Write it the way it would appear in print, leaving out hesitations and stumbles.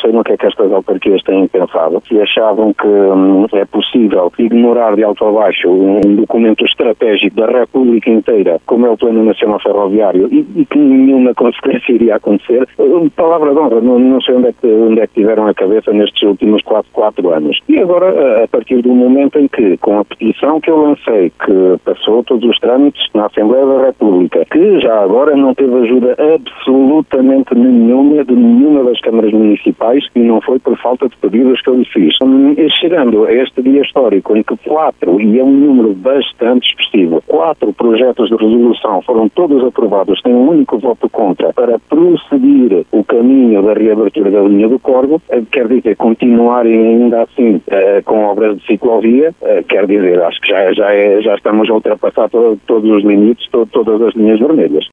sei no que é que estas autarquias têm pensado, se achavam que é possível ignorar de alto a baixo um documento estratégico da República inteira, como é o Plano Nacional Ferroviário, e que nenhuma consequência iria acontecer. Palavra de honra, não sei onde é que tiveram a cabeça nestes últimos quase 4 anos. E agora, a partir do momento em que, com a petição que eu lancei, que passou todos os trâmites na Assembleia da República, que já agora não teve ajuda absolutamente nenhuma de nenhuma das câmaras municipais, e não foi por falta de pedidos que eu lhe fiz. Chegando a este dia histórico em que 4, e é um número bastante expressivo, 4 projetos de resolução foram todos aprovados, tem um único voto contra, para prosseguir o caminho da reabertura da linha do Corvo, quer dizer, continuarem ainda assim com obras de ciclovia, quer dizer, acho que já estamos a ultrapassar todos os limites, todas as linhas vermelhas.